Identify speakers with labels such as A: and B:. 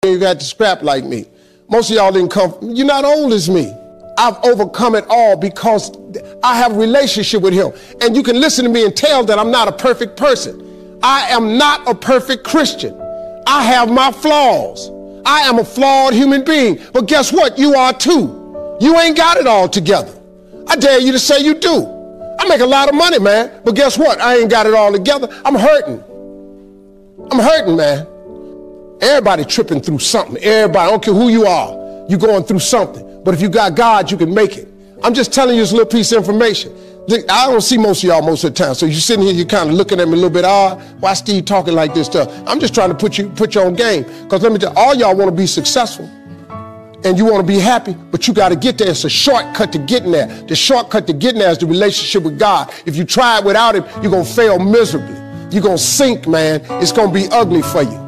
A: You got to scrap like me. Most of y'all didn't come. You're not old as me. I've overcome it all because I have a relationship with him. And you can listen to me and tell that I'm not a perfect person. I am not a perfect Christian. I have my flaws. I am a flawed human being. But guess what? You are too. You ain't got it all together. I dare you to say you do. I make a lot of money, man. But guess what? I ain't got it all together. I'm hurting. I'm hurting, man. Everybody tripping through something. Everybody, I don't care who you are, you're going through something. But if you got God, you can make it. I'm just telling you this little piece of information. I don't see most of y'all most of the time. So you're sitting here, you're kind of looking at me a little bit odd. Why Steve talking like this stuff? I'm just trying to put you on game. Because let me tell you, all y'all want to be successful. And you want to be happy, but you got to get there. It's a shortcut to getting there. The shortcut to getting there is the relationship with God. If you try it without him, you're going to fail miserably. You're going to sink, man. It's going to be ugly for you.